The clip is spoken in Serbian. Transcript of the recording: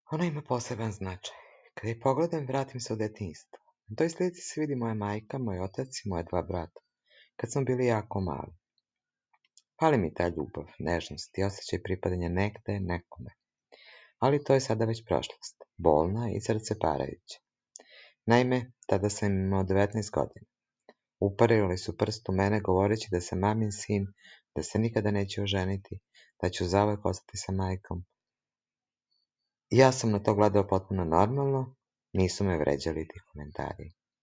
Ona ima poseban značaj. Kada je pogledam, vratim se u detinjstvo. Na toj slici se vidi moja majka, moj otac i moja dva brata, kad smo bili jako mali. Fali mi ta ljubav, nežnost i osjećaj pripadanja negde, nekome. Ali to je sada već prošlost, bolna i srceparajuća. Naime, tada sam imao 19 godina. Uparili su prst u mene govoreći da sam mamin sin, da se nikada neću oženiti, da ću zauvek ostati sa majkom. Ja sam na to gledao potpuno normalno, nisu me vređali ti komentari.